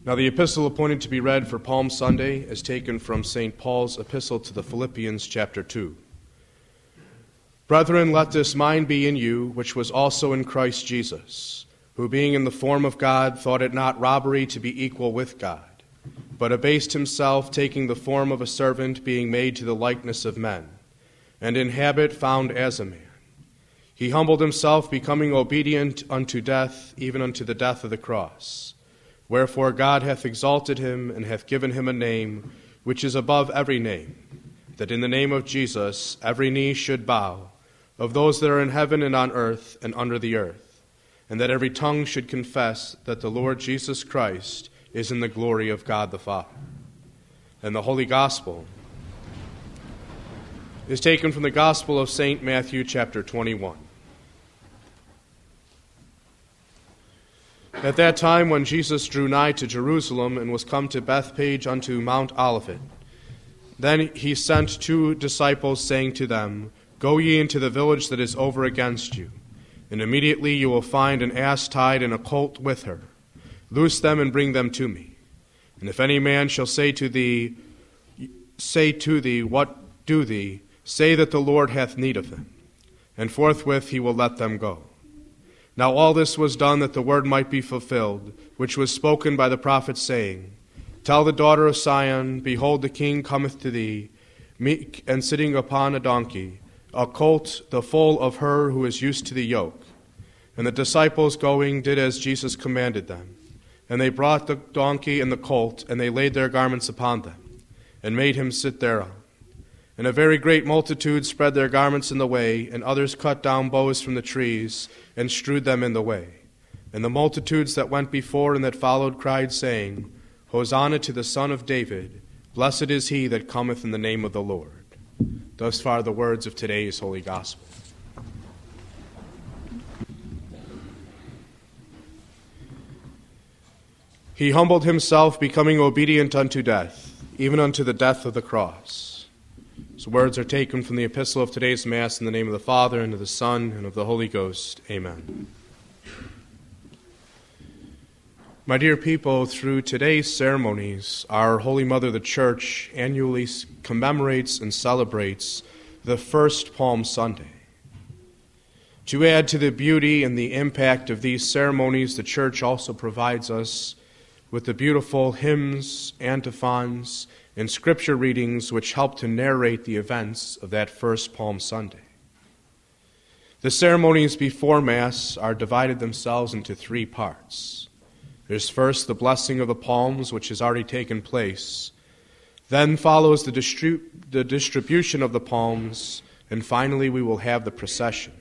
Now the epistle appointed to be read for Palm Sunday is taken from St. Paul's epistle to the Philippians, chapter 2. Brethren, let this mind be in you, which was also in Christ Jesus, who being in the form of God thought it not robbery to be equal with God, but abased himself, taking the form of a servant, being made to the likeness of men, and in habit found as a man. He humbled himself, becoming obedient unto death, even unto the death of the cross. Wherefore God hath exalted him, and hath given him a name which is above every name, that in the name of Jesus every knee should bow, of those that are in heaven and on earth and under the earth, and that every tongue should confess that the Lord Jesus Christ is in the glory of God the Father. And the Holy Gospel is taken from the Gospel of St. Matthew, chapter 21. At that time, when Jesus drew nigh to Jerusalem and was come to Bethphage unto Mount Olivet, then he sent 2 disciples, saying to them, Go ye into the village that is over against you, and immediately you will find an ass tied and a colt with her. Loose them and bring them to me. And if any man shall say to thee, What do thee? Say that the Lord hath need of them. And forthwith he will let them go. Now all this was done that the word might be fulfilled, which was spoken by the prophet, saying, Tell the daughter of Sion, Behold, the king cometh to thee, meek and sitting upon a donkey, a colt, the foal of her who is used to the yoke. And the disciples going did as Jesus commanded them. And they brought the donkey and the colt, and they laid their garments upon them, and made him sit thereon. And a very great multitude spread their garments in the way, and others cut down boughs from the trees, and strewed them in the way. And the multitudes that went before and that followed cried, saying, Hosanna to the Son of David, blessed is he that cometh in the name of the Lord. Thus far the words of today's Holy Gospel. He humbled himself, becoming obedient unto death, even unto the death of the cross. These words are taken from the epistle of today's Mass in the name of the Father, and of the Son, and of the Holy Ghost. Amen. My dear people, through today's ceremonies, our Holy Mother, the Church, annually commemorates and celebrates the first Palm Sunday. To add to the beauty and the impact of these ceremonies, the Church also provides us with the beautiful hymns, antiphons, and scripture readings which help to narrate the events of that first Palm Sunday. The ceremonies before Mass are divided themselves into 3 parts. There's first the blessing of the palms, which has already taken place. Then follows the distribution of the palms, and finally we will have the procession.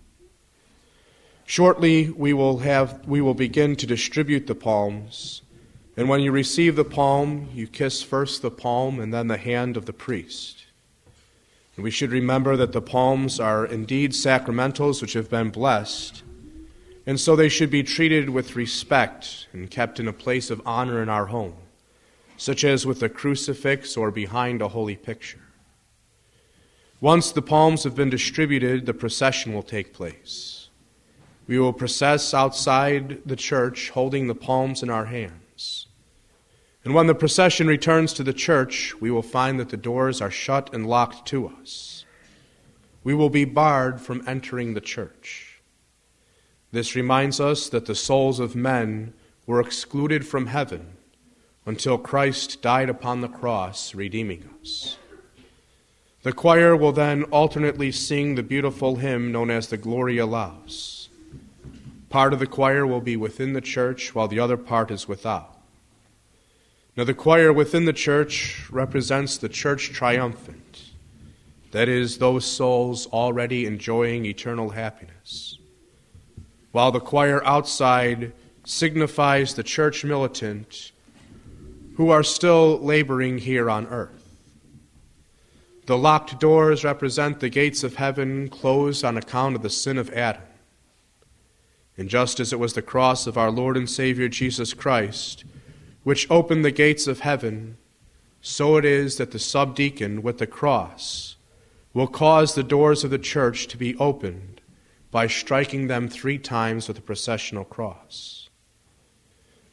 Shortly we will begin to distribute the palms. And when you receive the palm, you kiss first the palm and then the hand of the priest. And we should remember that the palms are indeed sacramentals which have been blessed, and so they should be treated with respect and kept in a place of honor in our home, such as with a crucifix or behind a holy picture. Once the palms have been distributed, the procession will take place. We will process outside the church holding the palms in our hands. And when the procession returns to the church, we will find that the doors are shut and locked to us. We will be barred from entering the church. This reminds us that the souls of men were excluded from heaven until Christ died upon the cross, redeeming us. The choir will then alternately sing the beautiful hymn known as the Gloria Laus. Part of the choir will be within the church, while the other part is without. Now the choir within the church represents the church triumphant, that is, those souls already enjoying eternal happiness, while the choir outside signifies the church militant who are still laboring here on earth. The locked doors represent the gates of heaven closed on account of the sin of Adam. And just as it was the cross of our Lord and Savior Jesus Christ which opened the gates of heaven, so it is that the subdeacon with the cross will cause the doors of the church to be opened by striking them 3 times with a processional cross.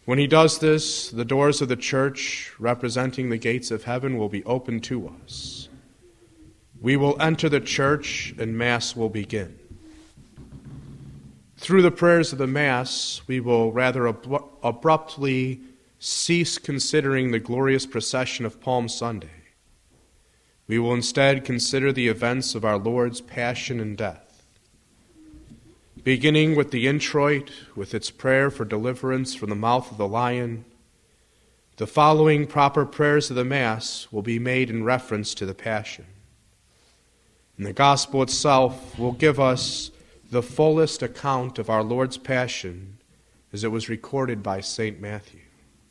When he does this, the doors of the church, representing the gates of heaven, will be opened to us. We will enter the church and Mass will begin. Through the prayers of the Mass, we will rather abruptly cease considering the glorious procession of Palm Sunday. We will instead consider the events of our Lord's passion and death. Beginning with the introit, with its prayer for deliverance from the mouth of the lion, the following proper prayers of the Mass will be made in reference to the Passion. And the Gospel itself will give us the fullest account of our Lord's Passion as it was recorded by St. Matthew.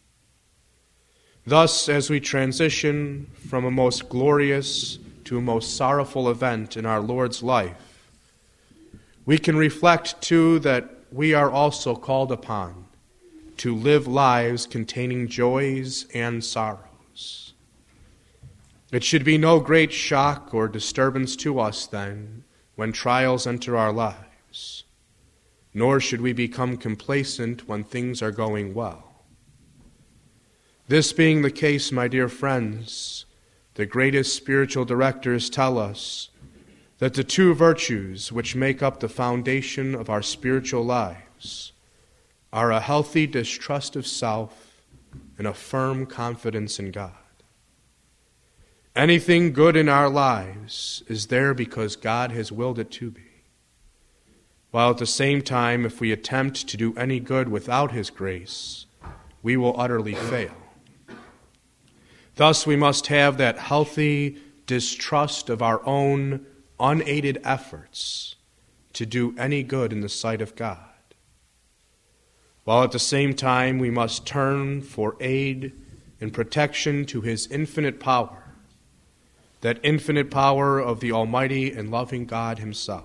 Thus, as we transition from a most glorious to a most sorrowful event in our Lord's life, we can reflect, too, that we are also called upon to live lives containing joys and sorrows. It should be no great shock or disturbance to us, then, when trials enter our lives, nor should we become complacent when things are going well. This being the case, my dear friends, the greatest spiritual directors tell us that the two virtues which make up the foundation of our spiritual lives are a healthy distrust of self and a firm confidence in God. Anything good in our lives is there because God has willed it to be, while at the same time, if we attempt to do any good without His grace, we will utterly fail. Thus, we must have that healthy distrust of our own unaided efforts to do any good in the sight of God, while at the same time we must turn for aid and protection to His infinite power, that infinite power of the Almighty and loving God Himself.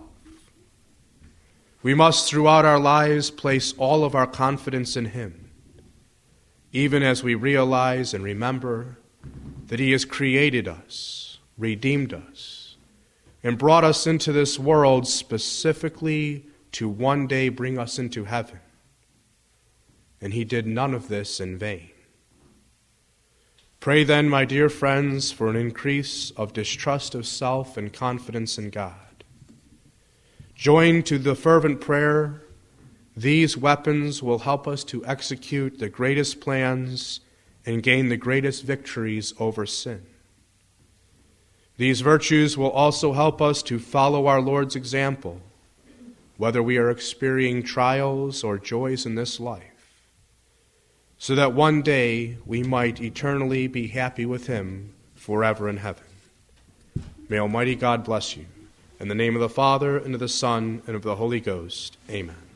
We must throughout our lives place all of our confidence in Him, even as we realize and remember that He has created us, redeemed us, and brought us into this world specifically to one day bring us into heaven. And He did none of this in vain. Pray then, my dear friends, for an increase of distrust of self and confidence in God. Joined to the fervent prayer, these weapons will help us to execute the greatest plans and gain the greatest victories over sin. These virtues will also help us to follow our Lord's example, whether we are experiencing trials or joys in this life, so that one day we might eternally be happy with Him forever in heaven. May Almighty God bless you. In the name of the Father, and of the Son, and of the Holy Ghost. Amen.